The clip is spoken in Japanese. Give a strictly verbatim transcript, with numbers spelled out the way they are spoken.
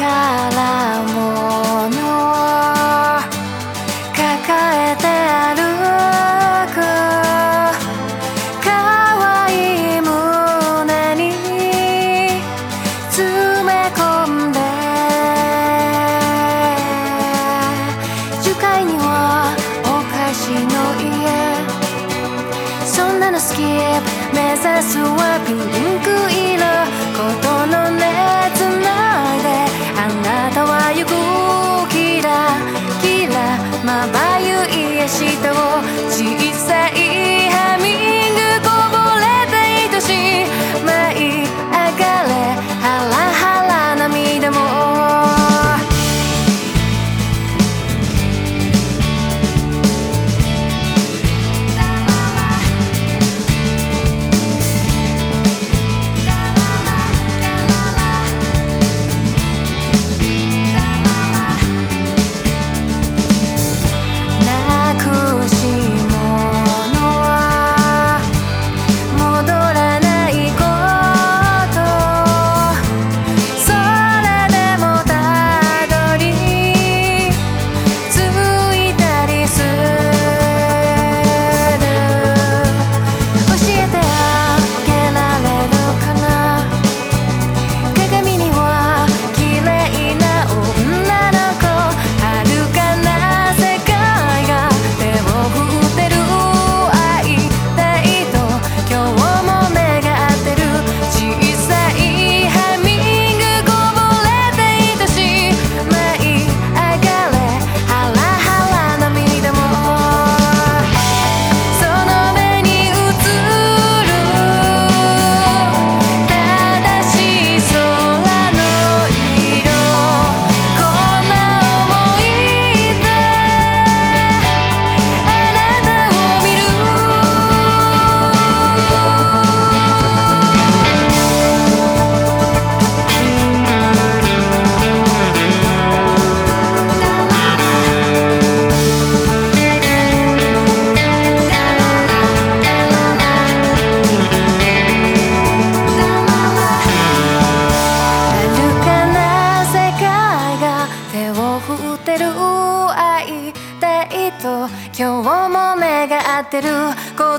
宝物抱えて歩く可愛い胸に詰め込んで樹海にはお菓子の家そんなの好き目指すはピンク色ことのねつないであなたはよくキラキラまばゆい明日を小さいハミングこぼれて愛しい舞い上がれハラハラ涙も今日も願ってる